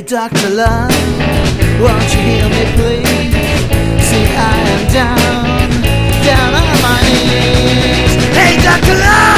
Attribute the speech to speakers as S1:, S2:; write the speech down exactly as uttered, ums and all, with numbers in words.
S1: Doctor Love, won't you heal me please? See, I am down, down on my knees. Hey, Doctor Love!